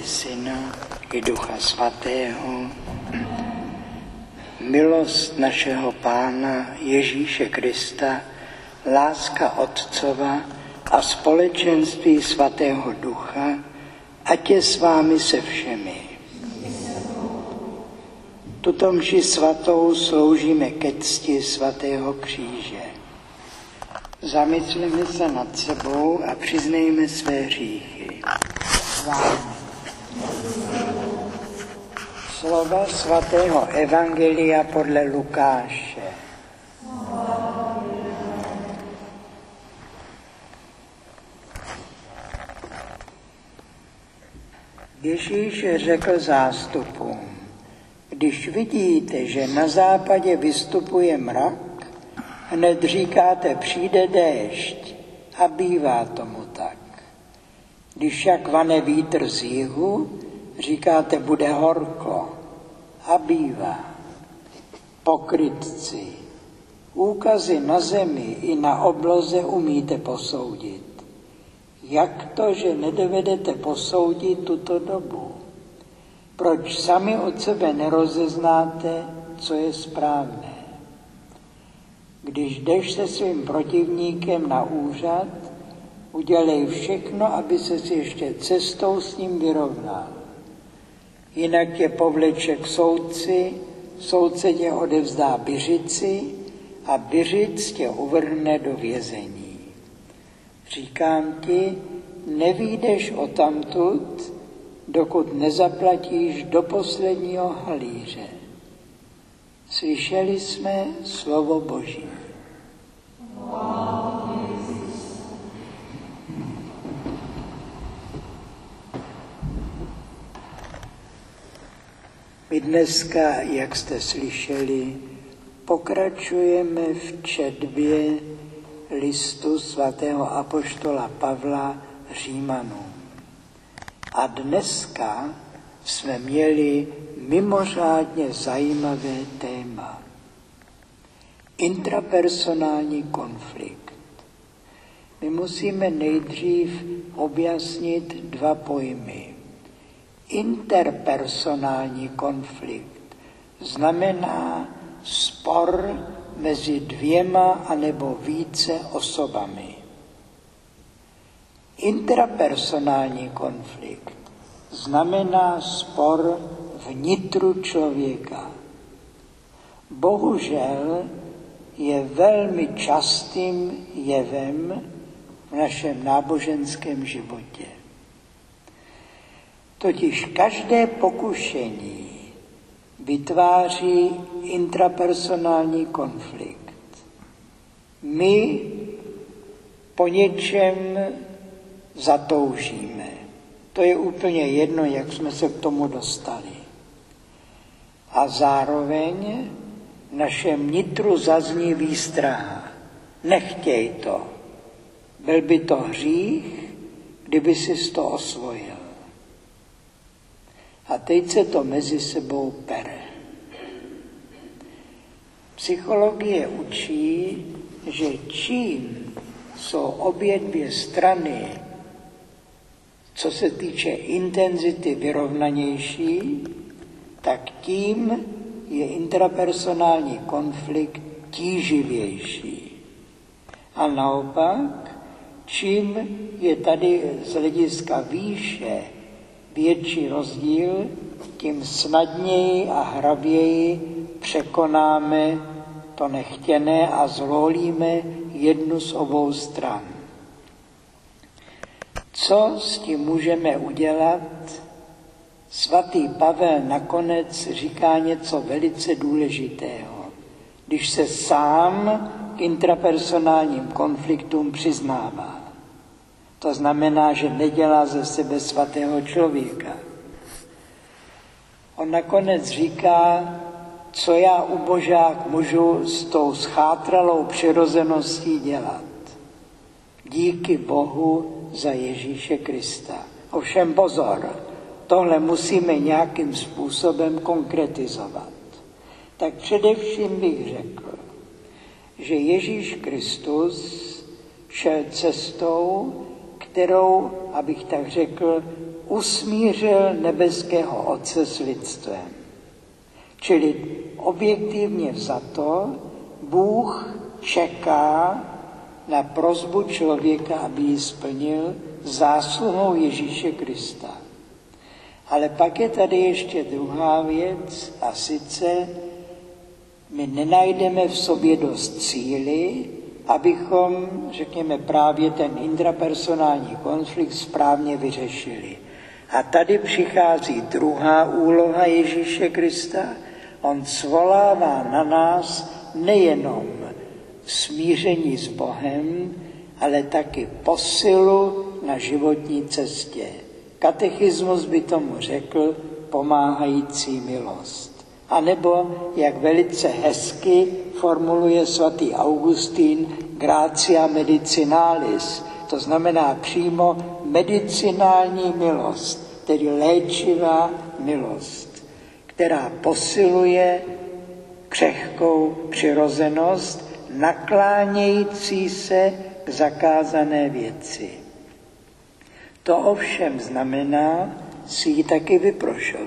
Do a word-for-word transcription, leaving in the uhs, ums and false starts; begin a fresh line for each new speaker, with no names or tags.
i Syna, i Ducha Svatého. Milost našeho Pána Ježíše Krista, láska Otcova a společenství Svatého Ducha, ať je s vámi se všemi. Tuto mši svatou sloužíme ke cti svatého kříže. Zamysleme se nad sebou a přiznejme své hříchy. Slova svatého Evangelia podle Lukáše. Ježíš řekl zástupům: když vidíte, že na západě vystupuje mrak, hned říkáte, přijde déšť, a bývá tomu tak. Když však vane vítr z jihu, říkáte, bude horko, a bývá. Pokrytci, úkazy na zemi i na obloze umíte posoudit. Jak to, že nedovedete posoudit tuto dobu? Proč sami od sebe nerozeznáte, co je správné? Když jdeš se svým protivníkem na úřad, udělej všechno, aby ses ještě cestou s ním vyrovnal. Jinak tě povleče k soudci, soudce tě odevzdá byřici a byřic tě uvrhne do vězení. Říkám ti, nevyjdeš odtamtud, dokud nezaplatíš do posledního halíře. Slyšeli jsme slovo Boží. My dneska, jak jste slyšeli, pokračujeme v četbě listu svatého apoštola Pavla Římanům. A dneska jsme měli mimořádně zajímavé téma. Intrapersonální konflikt. My musíme nejdřív objasnit dva pojmy. Interpersonální konflikt znamená spor mezi dvěma anebo více osobami. Intrapersonální konflikt znamená spor vnitru člověka. Bohužel je velmi častým jevem v našem náboženském životě. Totiž každé pokušení vytváří intrapersonální konflikt. My po něčem zatoužíme. To je úplně jedno, jak jsme se k tomu dostali. A zároveň v našem nitru zazní výstraha. Nechtěj to. Byl by to hřích, kdyby si to osvojil. A teď se to mezi sebou pere. Psychologie učí, že čím jsou obě dvě strany, co se týče intenzity, vyrovnanější, tak tím je intrapersonální konflikt tíživější. A naopak, čím je tady z hlediska výše větší rozdíl, tím snadněji a hraběji překonáme to nechtěné a zvolíme jednu z obou stran. Co s tím můžeme udělat? Svatý Pavel nakonec říká něco velice důležitého, když se sám k intrapersonálním konfliktům přiznává. To znamená, že nedělá ze sebe svatého člověka. On nakonec říká, co já ubožák můžu s tou schátralou přirozeností dělat. Díky Bohu za Ježíše Krista. Ovšem pozor, tohle musíme nějakým způsobem konkretizovat. Tak především bych řekl, že Ježíš Kristus šel cestou, kterou, abych tak řekl, usmířil nebeského Otce s lidstvem. Čili objektivně vzato, Bůh čeká na prosbu člověka, aby ji splnil zásluhou Ježíše Krista. Ale pak je tady ještě druhá věc, a sice my nenajdeme v sobě dost síly, abychom, řekněme, právě ten intrapersonální konflikt správně vyřešili. A tady přichází druhá úloha Ježíše Krista. On svolává na nás nejenom smíření s Bohem, ale taky posilu na životní cestě. Katechismus by tomu řekl pomáhající milost. A nebo, jak velice hezky formuluje svatý Augustín, gratia medicinalis, to znamená přímo medicinální milost, tedy léčivá milost, která posiluje křehkou přirozenost, naklánějící se k zakázané věci. To ovšem znamená si ji taky vyprošovat.